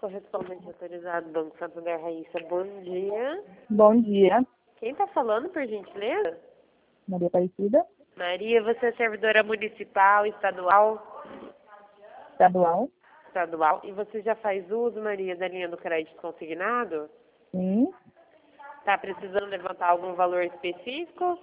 Correspondente autorizado, Banco Santander Raíssa, bom dia. Bom dia, Quem está falando, por gentileza? Maria Aparecida, Maria, você é servidora municipal, estadual? estadual. Estadual. E você já faz uso, Maria, da linha do crédito consignado? Sim. Está precisando levantar algum valor específico?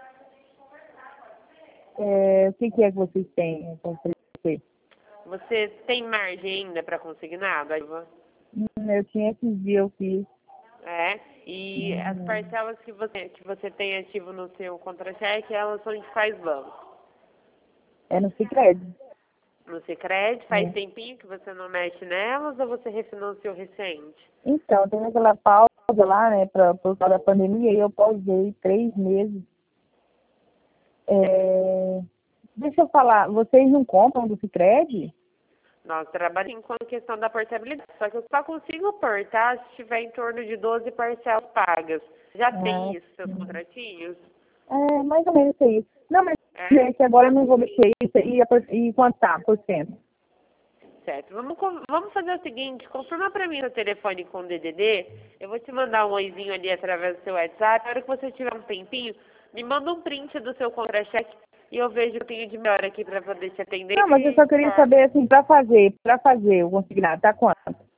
O que é que vocês têm para oferecer? Você tem margem ainda para consignado? Eu tinha esses dias, eu fiz. É. E as parcelas que você tem ativo no seu contra-cheque, elas são de quais bancos? É no Sicredi. No Sicredi, faz tempinho que você não mexe nelas ou você refinanciou recente? Então, tem aquela pausa lá, né, por causa da pandemia, e eu pausei 3 meses. Deixa eu falar, vocês não compram do Sicredi? Nós trabalhamos com a questão da portabilidade, só que eu só consigo portar se tiver em torno de 12 parcelas pagas. Já tem isso, seus contratinhos? Mais ou menos isso aí. Não, mas É? é que agora eu não vou mexer isso. E quanto tá, por cento? Certo. Vamos fazer o seguinte, confirma para mim o telefone com o DDD, eu vou te mandar um oizinho ali através do seu WhatsApp, na hora que você tiver um tempinho, me manda um print do seu contra-cheque e eu vejo o que eu tenho de melhor aqui para poder te atender. Não, mas eu só queria saber, assim, para fazer o consignado, tá quanto?